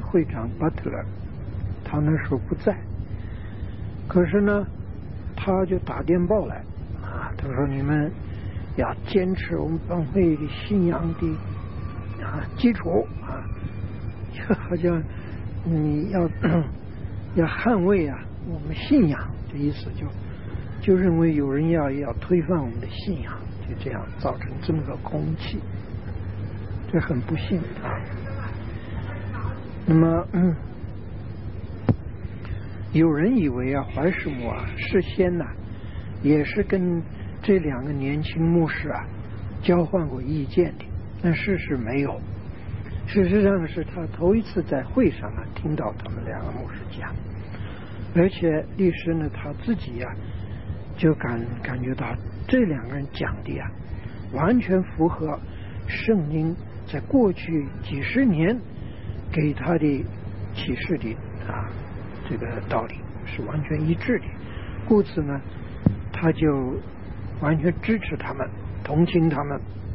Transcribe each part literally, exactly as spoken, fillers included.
会长 Butler， 他那时候不在，可是呢，他就打电报来啊，他说你们要坚持我们帮会的信仰的啊基础啊，就好像你要要捍卫啊我们信仰的意思就。就认为有人要要推翻我们的信仰，就这样造成这么个空气，这很不幸啊。那么，嗯，有人以为啊，怀世母啊事先呢、啊、也是跟这两个年轻牧师啊交换过意见的，但事实没有。事实上是他头一次在会上啊听到他们两个牧师讲，而且律师呢他自己呀、啊。就感感觉到这两个人讲的呀、啊，完全符合圣经在过去几十年给他的启示的啊这个道理是完全一致的，故此呢，他就完全支持他们，同情他们。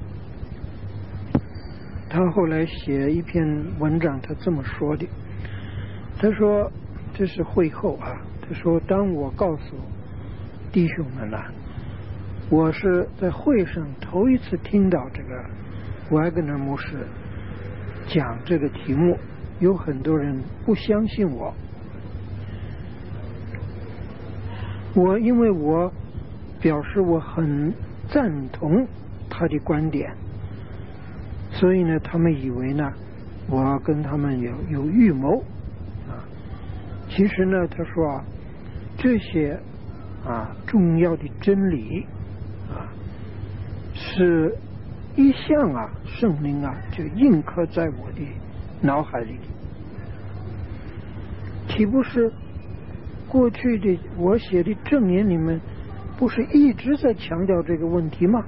他后来写一篇文章，他这么说的，他说这是会后啊，他说当我告诉弟兄们呐、啊，我是在会上头一次听到这个瓦格纳牧师讲这个题目，有很多人不相信我。我因为我表示我很赞同他的观点，所以呢，他们以为呢，我要跟他们有有预谋啊。其实呢，他说啊，这些。啊，重要的真理啊，是一向啊，圣灵啊，就印刻在我的脑海里。岂不是过去的我写的证言里面，不是一直在强调这个问题吗？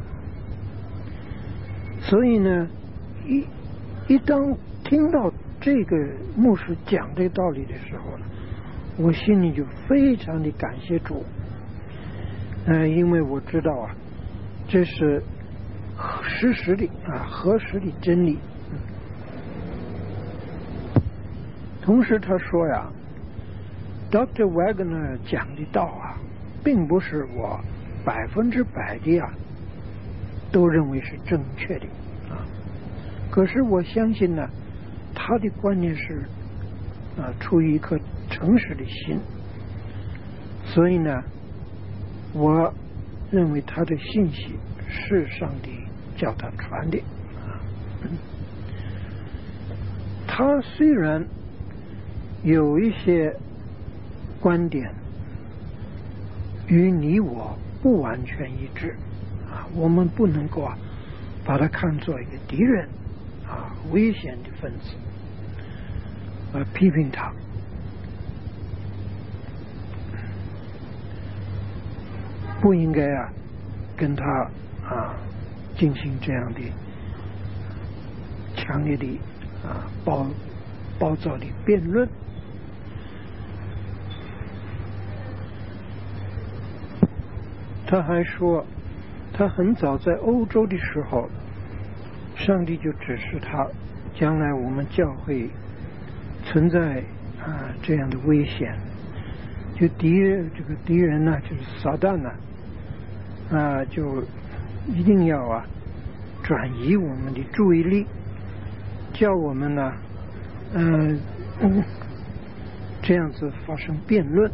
所以呢，一一当听到这个牧师讲这个道理的时候呢，我心里就非常的感谢主。呃，因为我知道啊，这是实时的啊，核实的真理。同时他说呀 ，Doctor Wagner 讲的道啊，并不是我百分之百的呀都认为是正确的啊。可是我相信呢，他的观念是啊，出于一颗诚实的心，所以呢。我认为他的信息是上帝叫他传的啊。他虽然有一些观点与你我不完全一致啊，我们不能够啊把他看作一个敌人啊，危险的分子，而批评他。不应该啊，跟他啊进行这样的强烈的啊暴暴躁的辩论。他还说，他很早在欧洲的时候，上帝就指示他，将来我们教会存在啊这样的危险，就敌人这个敌人呢，就是撒旦呢。啊，就一定要啊转移我们的注意力，叫我们呢，嗯、呃嗯，这样子发生辩论。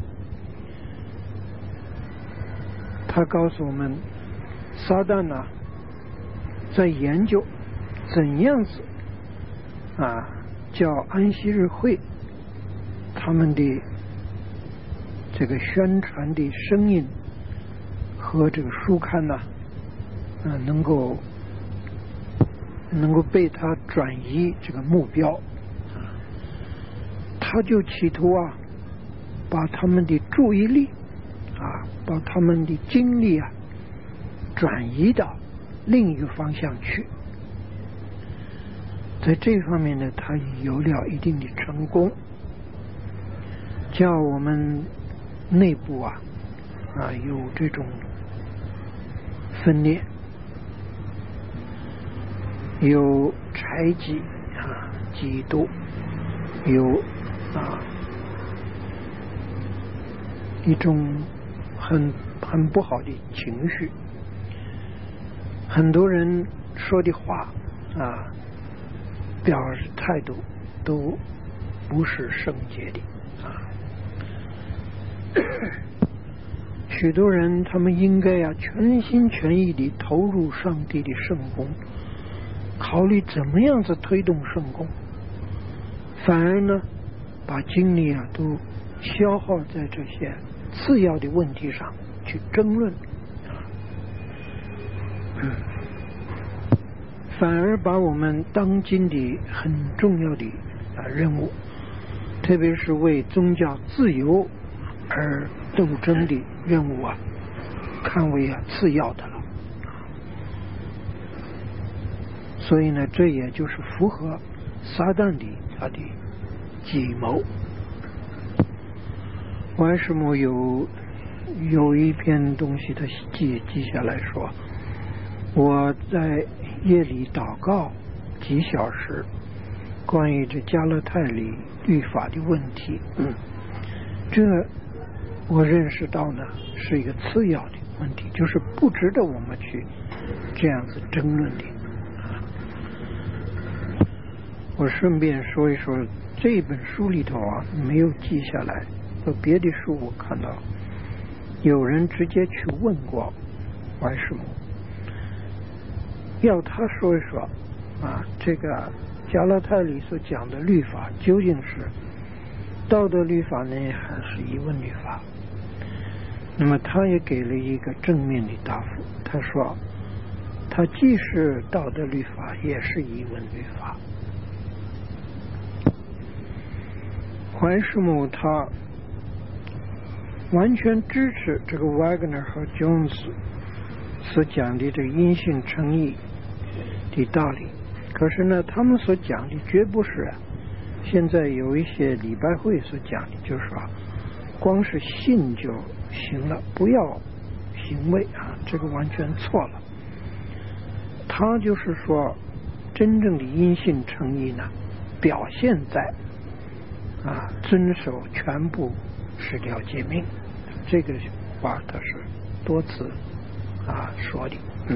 他告诉我们，撒旦呢在研究怎样子啊叫安息日会他们的这个宣传的声音。和这个书刊呢、啊，嗯、呃，能够能够被他转移这个目标，啊，他就企图啊，把他们的注意力啊，把他们的精力啊，转移到另一个方向去。在这方面呢，他有了一定的成功，叫我们内部啊啊有这种分裂，有猜忌啊、嫉妒有啊一种很很不好的情绪，很多人说的话啊，表示态度都不是圣洁的啊。许多人他们应该啊全心全意地投入上帝的圣工，考虑怎么样子推动圣工，反而呢把精力啊都消耗在这些次要的问题上去争论，嗯，反而把我们当今的很重要的啊任务，特别是为宗教自由而斗争的任务啊，看为啊次要的了。所以呢，这也就是符合撒旦的他的计谋。怀师母有有一篇东西，他记记下来说，我在夜里祷告几小时，关于这加勒泰里律法的问题，嗯，这我认识到呢是一个次要的问题，就是不值得我们去这样子争论的。我顺便说一说，这本书里头啊没有记下来，和别的书我看到有人直接去问过怀师母，要他说一说啊，这个加拉太里所讲的律法究竟是道德律法呢，还是疑问律法？那么他也给了一个正面的答复，他说他既是道德律法，也是疑问律法。怀师母他完全支持这个 Wagner 和 Jones 所讲的这个因信称义的道理，可是呢他们所讲的绝不是啊现在有一些礼拜会所讲的，就是说光是信就行了，不要行为啊，这个完全错了。他就是说真正的因信称义呢，表现在啊遵守全部十条诫命，这个话他是多次啊说的。嗯，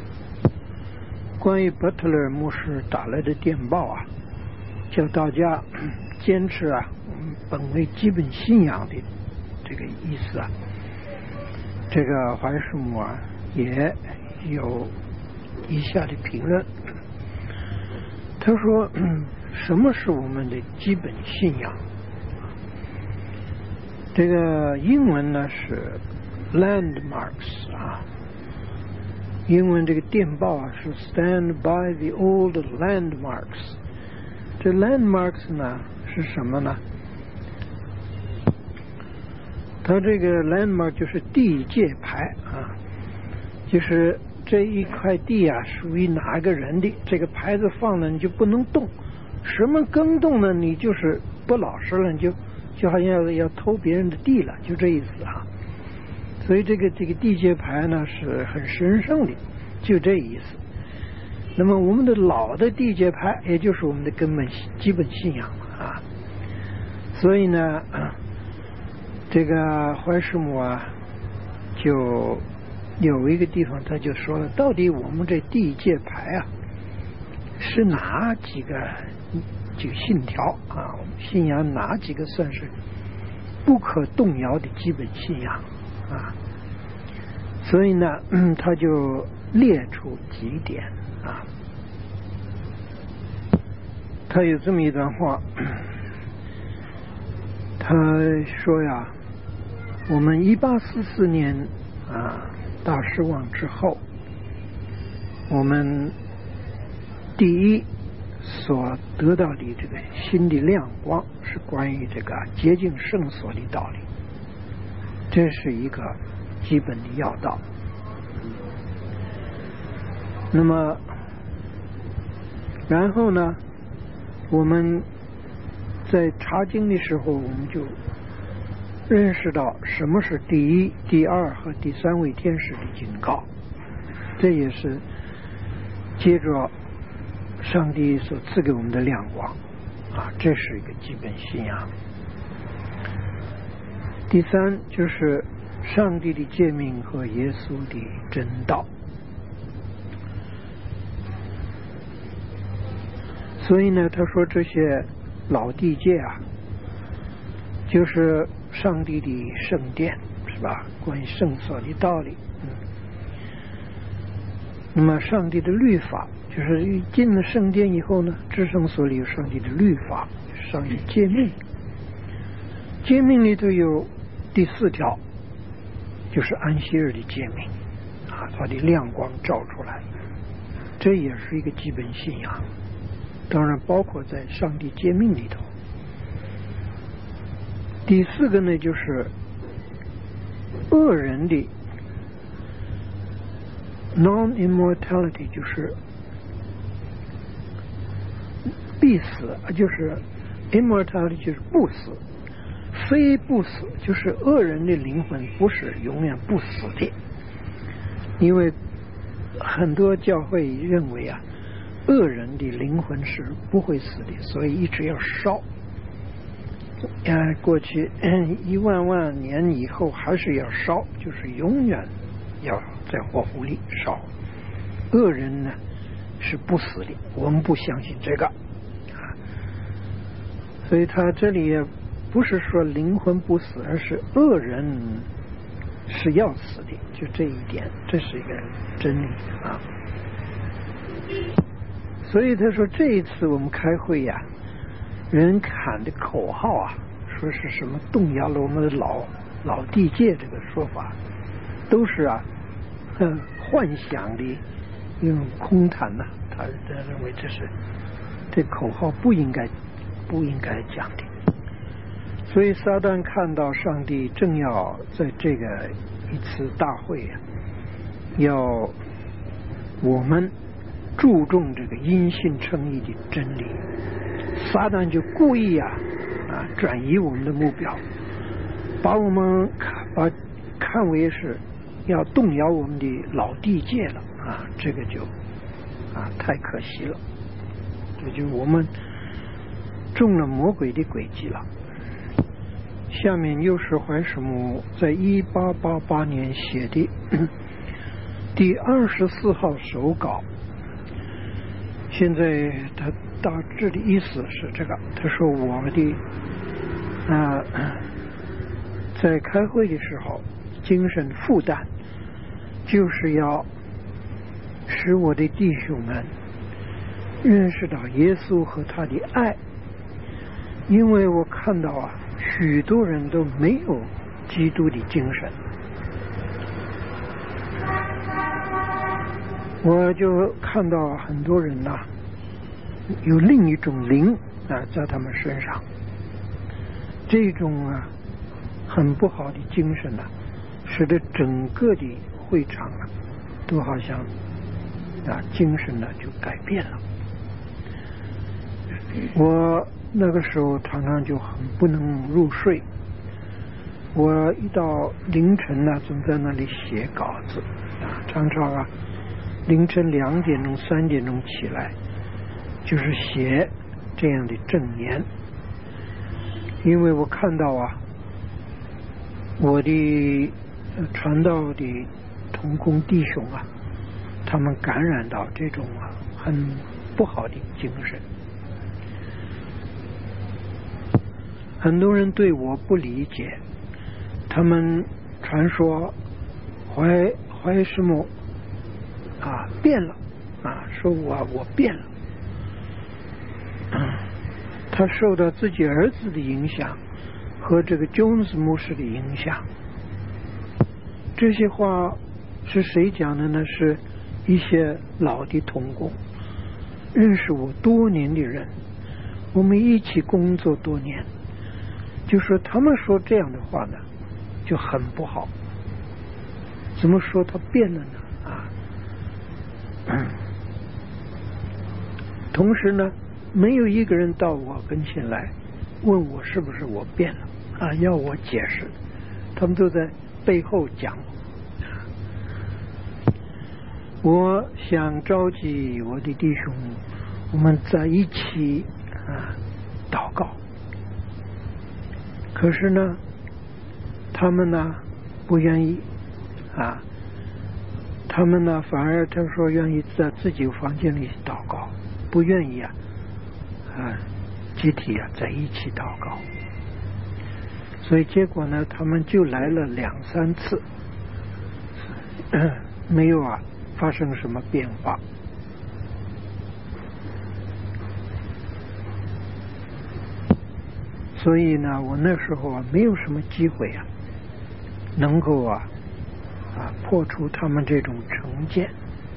关于 Butler 牧师打来的电报啊，叫大家坚持啊本为基本信仰的这个意思啊，这个怀师母啊也有以下的评论。他说、嗯、什么是我们的基本信仰？这个英文呢是 landmarks 啊，英文这个电报啊是 stand by the old landmarks。这 landmarks 呢是什么呢？它这个 landmark 就是地界牌啊，就是这一块地啊属于哪个人的，这个牌子放了你就不能动，什么更动呢你就是不老实了，你就就好像要要偷别人的地了，就这意思啊。所以这个这个地界牌呢是很神圣的，就这意思。那么我们的老的地界牌也就是我们的根本基本信仰啊。所以呢这个怀师母啊就有一个地方他就说了，到底我们这地界牌啊是哪几个几个信条啊，我们信仰哪几个算是不可动摇的基本信仰啊？所以呢、嗯、他就列出几点啊。他有这么一段话，他说呀，我们一八四四年啊大失望之后，我们第一所得到的这个新的亮光是关于这个洁净圣所的道理，这是一个基本的要道。那么然后呢我们在查经的时候，我们就认识到什么是第一、第二和第三位天使的警告，这也是接着上帝所赐给我们的亮光啊，这是一个基本信仰。第三就是上帝的诫命和耶稣的真道。所以呢，他说这些老地界啊，就是上帝的圣殿，是吧？关于圣所的道理。嗯。那么上帝的律法，就是进了圣殿以后呢，至圣所里有上帝的律法，上帝诫命。诫命里头有第四条，就是安息日的诫命啊，它的亮光照出来，这也是一个基本信仰。当然包括在上帝诫命里头。第四个呢，就是恶人的 non-immortality， 就是必死，就是 immortality 就是不死，非不死，就是恶人的灵魂不是永远不死的。因为很多教会认为啊，恶人的灵魂是不会死的，所以一直要烧。呃，过去一万万年以后还是要烧，就是永远要在火湖里烧。恶人呢是不死的，我们不相信这个啊。所以他这里也不是说灵魂不死，而是恶人是要死的，就这一点，这是一个真理啊。所以他说这一次我们开会呀、啊，人喊的口号啊，说是什么动摇了我们的老老地界，这个说法都是啊，嗯，幻想的一种空谈呐、啊。他他认为这是这口号不应该不应该讲的。所以撒旦看到上帝正要在这个一次大会啊，要我们注重这个因信称义的真理，撒旦就故意啊啊转移我们的目标，把我们看把看为是要动摇我们的老地界了啊，这个就啊太可惜了，这就我们中了魔鬼的诡计了。下面又是怀石母在一八八八年写的第二十四号手稿。现在他大致的意思是这个，他说我的啊、呃，在开会的时候，精神负担就是要使我的弟兄们认识到耶稣和他的爱，因为我看到啊，许多人都没有基督的精神。我就看到很多人呐、啊，有另一种灵啊在他们身上，这种啊很不好的精神呐、啊，使得整个的会场啊都好像啊精神呢就改变了。我那个时候常常就很不能入睡，我一到凌晨呢总在那里写稿子啊，常常啊凌晨两点钟三点钟起来就是写这样的证言，因为我看到啊我的传道的同工弟兄啊，他们感染到这种啊很不好的精神。很多人对我不理解，他们传说怀怀石母啊变了啊，说我我变了、嗯、他受到自己儿子的影响和这个 Jones 牧师的影响。这些话是谁讲的呢？是一些老的同工，认识我多年的人，我们一起工作多年，就说他们说这样的话呢就很不好。怎么说他变了呢？啊，嗯，同时呢没有一个人到我跟前来问我是不是我变了啊，要我解释，他们都在背后讲。我想召集我的弟兄，我们在一起啊祷告。可是呢，他们呢不愿意啊，他们呢反而他说愿意在自己房间里祷告，不愿意啊啊集体啊在一起祷告。所以结果呢，他们就来了两三次，没有啊发生什么变化。所以呢，我那时候啊没有什么机会啊，能够啊啊破除他们这种成见。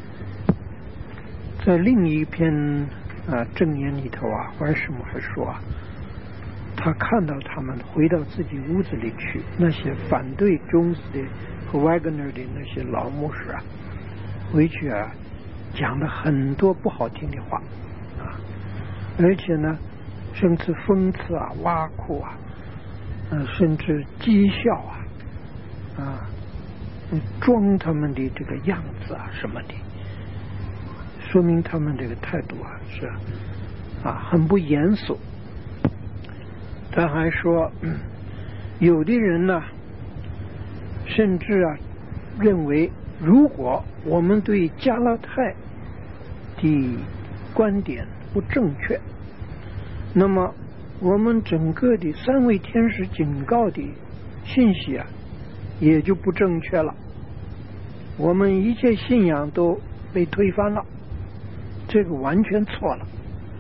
在另一篇啊证言里头啊，怀师母还说啊，他看到他们回到自己屋子里去，那些反对中斯的和 Wagner 的那些老牧师啊，回去啊讲了很多不好听的话啊，而且呢，甚至讽刺啊、挖苦啊，呃，甚至讥笑啊，啊，装他们的这个样子啊什么的，说明他们这个态度啊是啊很不严肃。他还说，嗯，有的人呢，甚至啊认为，如果我们对加拉太的观点不正确，那么我们整个的三位天使警告的信息啊也就不正确了，我们一切信仰都被推翻了，这个完全错了。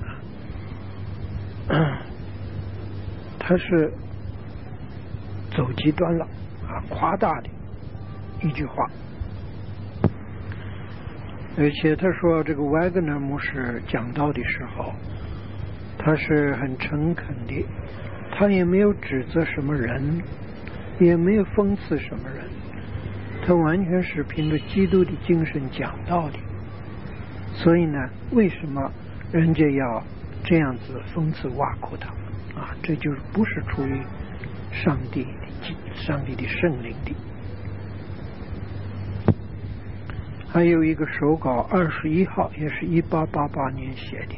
他是走极端了啊，夸大的一句话。而且他说，这个瓦格纳牧师讲道的时候，他是很诚恳的，他也没有指责什么人，也没有讽刺什么人，他完全是凭着基督的精神讲道的。所以呢，为什么人家要这样子讽刺挖苦他们啊？这就是不是出于上帝的上帝的圣灵的。还有一个手稿二十一号，也是一八八八年写的。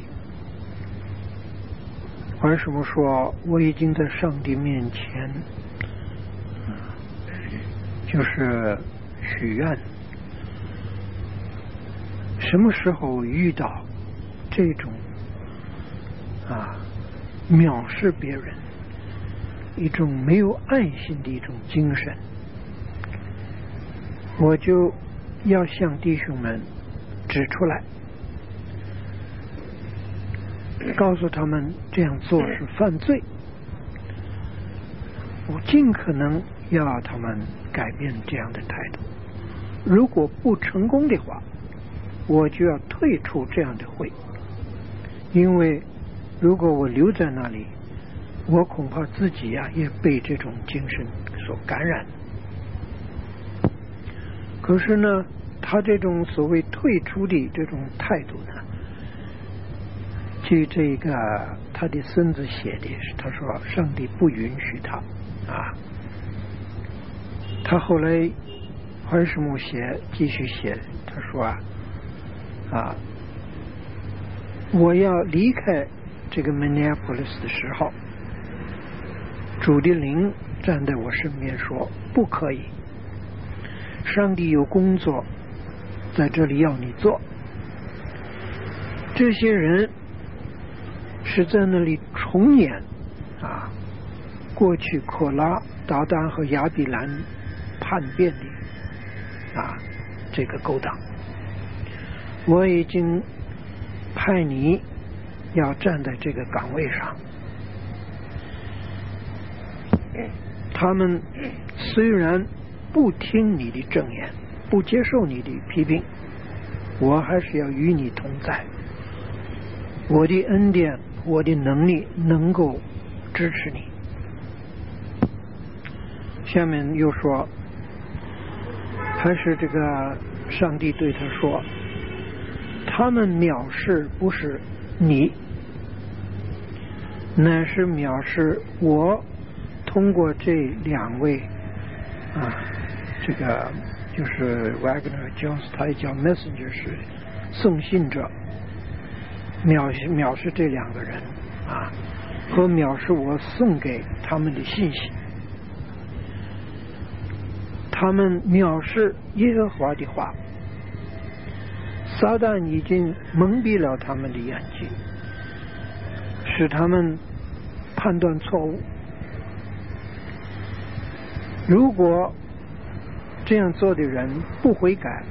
为什么说我已经在上帝面前，嗯、就是许愿，什么时候遇到这种啊藐视别人、一种没有爱心的一种精神，我就要向弟兄们指出来，告诉他们这样做是犯罪，我尽可能要让他们改变这样的态度。如果不成功的话，我就要退出这样的会，因为如果我留在那里，我恐怕自己啊也被这种精神所感染。可是呢，他这种所谓退出的这种态度呢，据这个他的孙子写的是，他说上帝不允许他啊。他后来怀师母写继续写，他说啊啊，我要离开这个 Minneapolis 的时候，主的灵站在我身边说不可以，上帝有工作在这里要你做。这些人是在那里重演啊过去可拉、达丹和亚比兰叛变的啊这个勾当。我已经派你要站在这个岗位上。他们虽然不听你的正言，不接受你的批评，我还是要与你同在。我的恩典，我的能力能够支持你。下面又说，还是这个上帝对他说，他们藐视不是你，乃是藐视我通过这两位啊，这个就是 Wagner Jones， 他也叫 Messenger， 是送信者，藐视藐视这两个人啊， 和藐视我送给他们的信息。他们藐视耶和华的话，撒旦已经蒙蔽了他们的眼睛，使他们判断错误。如果这样做的人不悔改，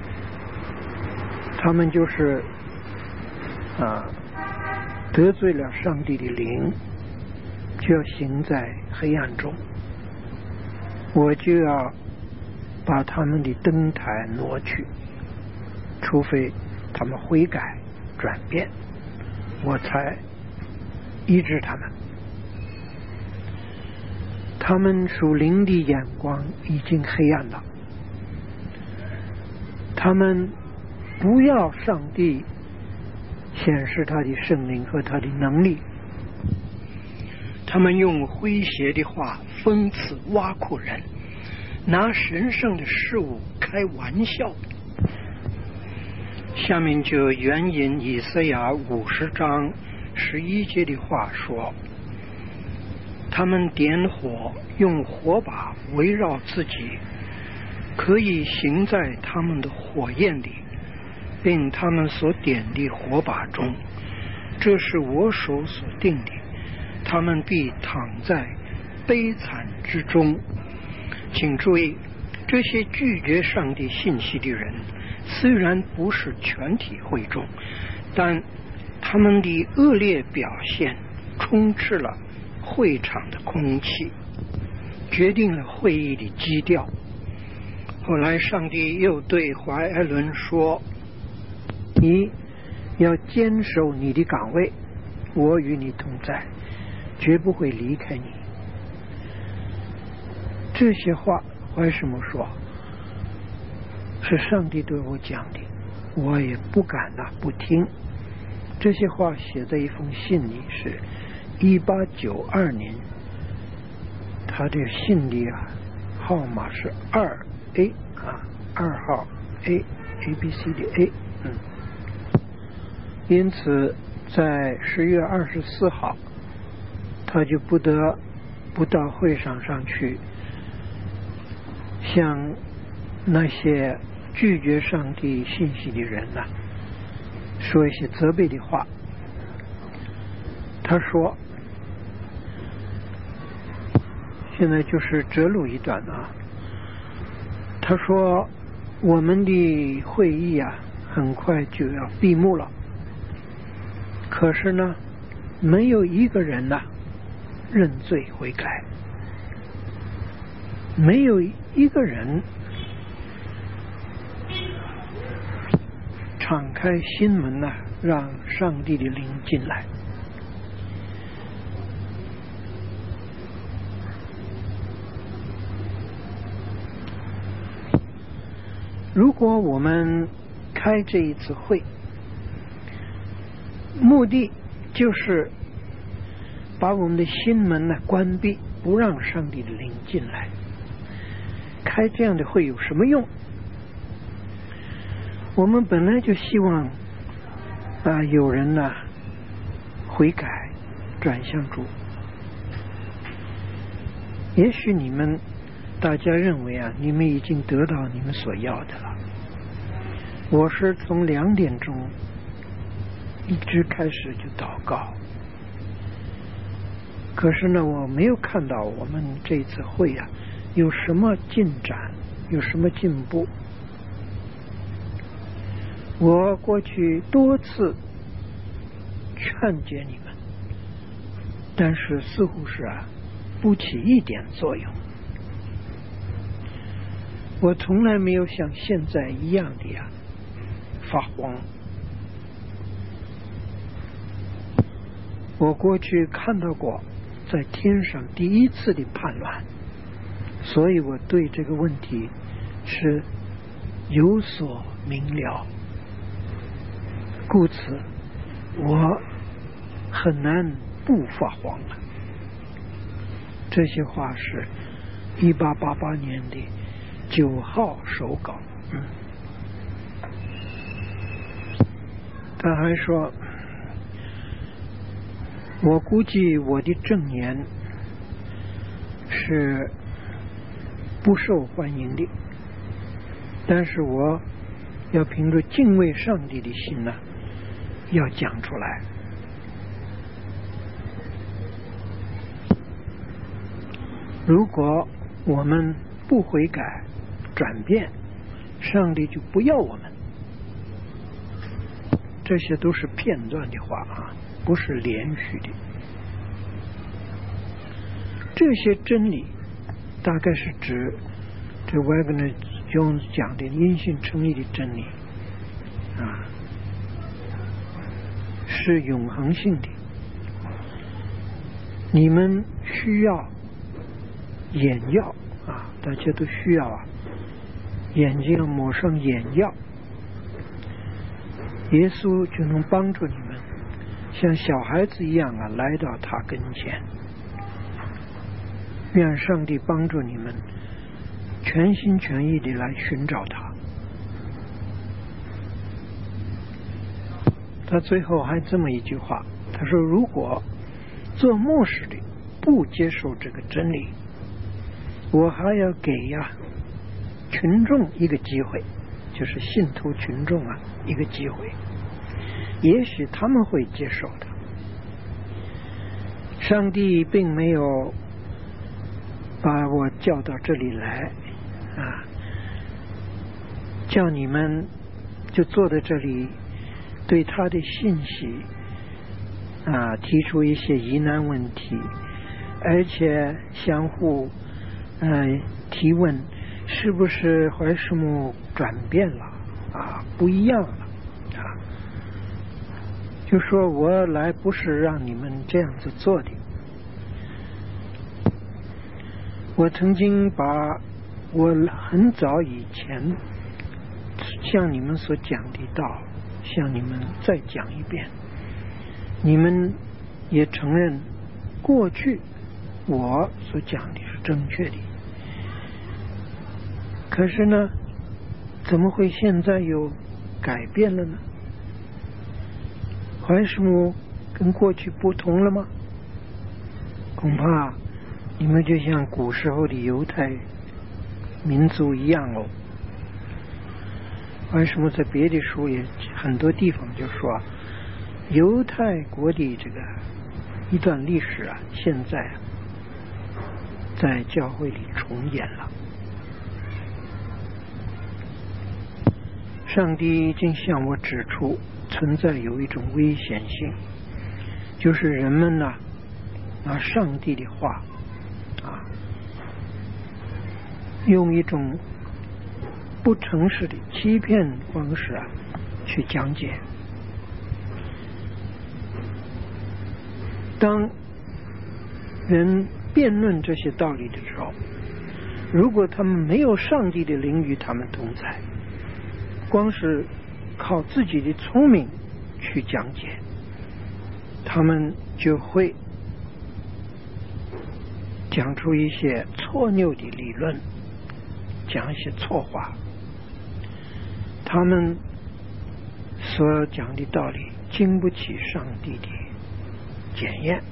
他们就是啊得罪了上帝的灵，就要行在黑暗中，我就要把他们的灯台挪去，除非他们悔改转变，我才医治他们。他们属灵的眼光已经黑暗了，他们不要上帝显示他的圣灵和他的能力，他们用诙谐的话讽刺挖苦人，拿神圣的事物开玩笑。下面就援引以赛亚五十章十一节的话说，他们点火，用火把围绕自己，可以行在他们的火焰里，并他们所点的火把中，这是我手所定的，他们必躺在悲惨之中。请注意，这些拒绝上帝信息的人虽然不是全体会众，但他们的恶劣表现充斥了会场的空气，决定了会议的基调。后来上帝又对怀艾伦说，你要坚守你的岗位，我与你同在，绝不会离开你。这些话怀什么说？是上帝对我讲的，我也不敢啊不听。这些话写在一封信里，是一八九二年，他的信里啊号码是二 A 啊，二号 A A B C 的 A， 嗯，因此在十月二十四号，他就不得不到会场上去，向那些拒绝上帝信息的人呢、啊，说一些责备的话。他说，现在就是摘录一段啊。他说，我们的会议啊，很快就要闭幕了。可是呢，没有一个人呢、啊、认罪悔改，没有一个人敞开心门呢、啊，让上帝的灵进来。如果我们开这一次会，目的就是把我们的心门呢关闭，不让上帝的灵进来，开这样的会有什么用？我们本来就希望啊有人呢悔改转向主。也许你们大家认为啊，你们已经得到你们所要的了。我是从两点钟一直开始就祷告，可是呢，我没有看到我们这次会啊有什么进展，有什么进步。我过去多次劝解你们，但是似乎是啊不起一点作用。我从来没有像现在一样的呀发慌。我过去看到过在天上第一次的叛乱，所以我对这个问题是有所明了，故此我很难不发慌了。这些话是一八八八年的九号手稿。嗯，他还说， 我估计我的证言是不受欢迎的，但是我要凭着敬畏上帝的心呢，要讲出来。如果我们不悔改转变，上帝就不要我们。这些都是片段的话啊，不是连续的。这些真理大概是指这 Wagner Jones 讲的因信称义的真理啊，是永恒性的。你们需要眼药啊，大家都需要啊，眼睛要抹上眼药，耶稣就能帮助你们像小孩子一样啊，来到他跟前。愿上帝帮助你们全心全意地来寻找他。他最后还这么一句话，他说如果做牧师的不接受这个真理，我还要给呀群众一个机会，就是信徒群众啊一个机会，也许他们会接受的。上帝并没有把我叫到这里来啊，叫你们就坐在这里对他的信息啊提出一些疑难问题，而且相互呃提问是不是怀世母转变了啊，不一样了啊。就说我来不是让你们这样子做的。我曾经把我很早以前向你们所讲的道向你们再讲一遍，你们也承认过去我所讲的是正确的，可是呢怎么会现在又改变了呢？怀世母跟过去不同了吗？恐怕你们就像古时候的犹太民族一样哦。为什么在别的书也很多地方就说犹太国的这个一段历史啊，现在啊在教会里重演了。上帝已经向我指出存在有一种危险性，就是人们呢拿上帝的话啊，用一种不诚实的欺骗方式啊去讲解。当人辩论这些道理的时候，如果他们没有上帝的灵与他们同在，光是靠自己的聪明去讲解，他们就会讲出一些错谬的理论，讲一些错话。他们所讲的道理经不起上帝的检验。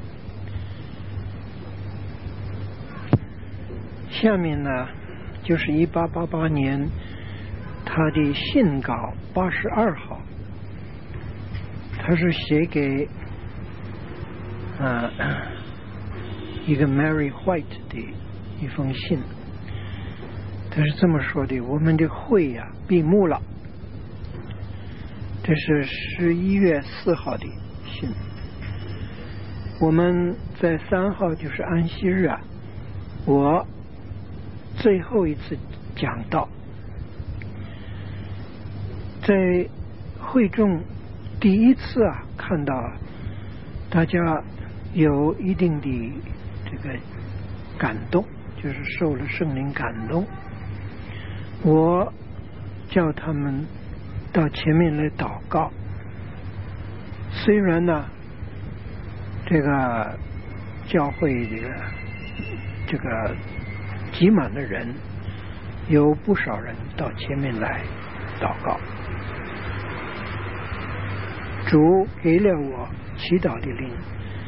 下面呢就是一八八八年他的信稿八十二号，他是写给呃一个 Mary White 的一封信。他是这么说的：我们的会呀、啊、闭幕了。这是十一月四号的信。我们在三号就是安息日啊，我最后一次讲道，在会众第一次啊看到大家有一定的这个感动，就是受了圣灵感动，我叫他们到前面来祷告。虽然呢这个教会这个这个挤满了人，有不少人到前面来祷告。主给了我祈祷的灵，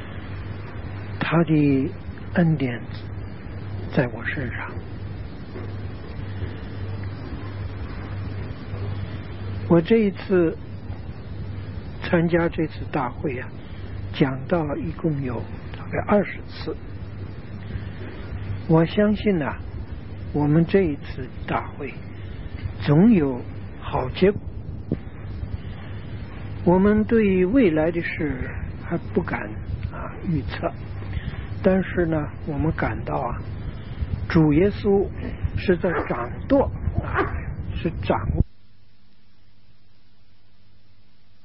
他的恩典在我身上。我这一次参加这次大会啊，讲到一共有大概二十次。我相信呢、啊，我们这一次大会总有好结果。我们对未来的事还不敢啊预测，但是呢，我们感到啊，主耶稣是在掌舵啊，是掌握。